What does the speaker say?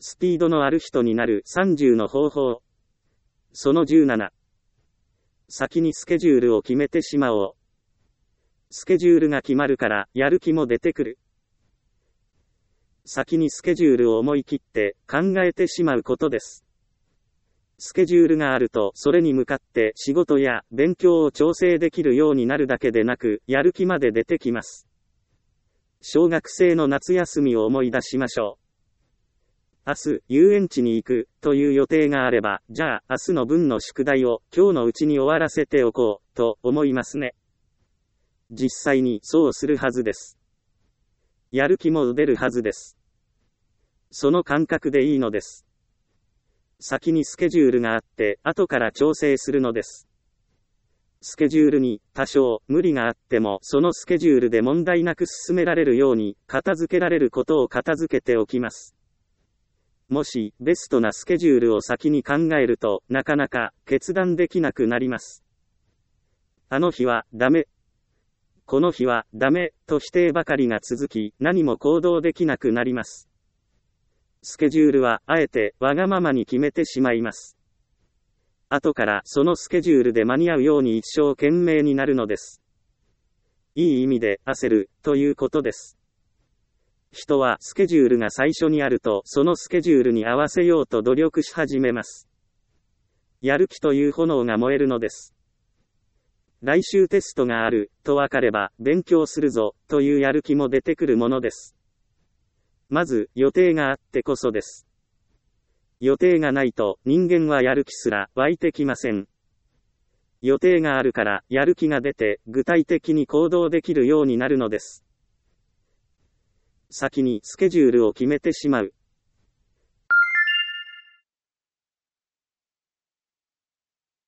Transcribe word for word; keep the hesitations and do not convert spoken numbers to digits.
スピードのある人になるさんじゅうの方法。そのじゅうなな。先にスケジュールを決めてしまおう。スケジュールが決まるからやる気も出てくる。先にスケジュールを思い切って考えてしまうことです。スケジュールがあるとそれに向かって仕事や勉強を調整できるようになるだけでなく、やる気まで出てきます。小学生の夏休みを思い出しましょう。明日、遊園地に行くという予定があれば、じゃあ明日の分の宿題を今日のうちに終わらせておこうと思いますね。実際にそうするはずです。やる気も出るはずです。その感覚でいいのです。先にスケジュールがあって、後から調整するのです。スケジュールに多少無理があっても、そのスケジュールで問題なく進められるように、片付けられることを片付けておきます。もし、ベストなスケジュールを先に考えると、なかなか決断できなくなります。あの日はダメ。この日はダメと否定ばかりが続き、何も行動できなくなります。スケジュールはあえてわがままに決めてしまいます。後からそのスケジュールで間に合うように一生懸命になるのです。いい意味で焦るということです。人はスケジュールが最初にあるとそのスケジュールに合わせようと努力し始めます。やる気という炎が燃えるのです。来週テストがあるとわかれば勉強するぞというやる気も出てくるものです。まず予定があってこそです。予定がないと人間はやる気すら湧いてきません。予定があるからやる気が出て具体的に行動できるようになるのです。先にスケジュールを決めてしまう。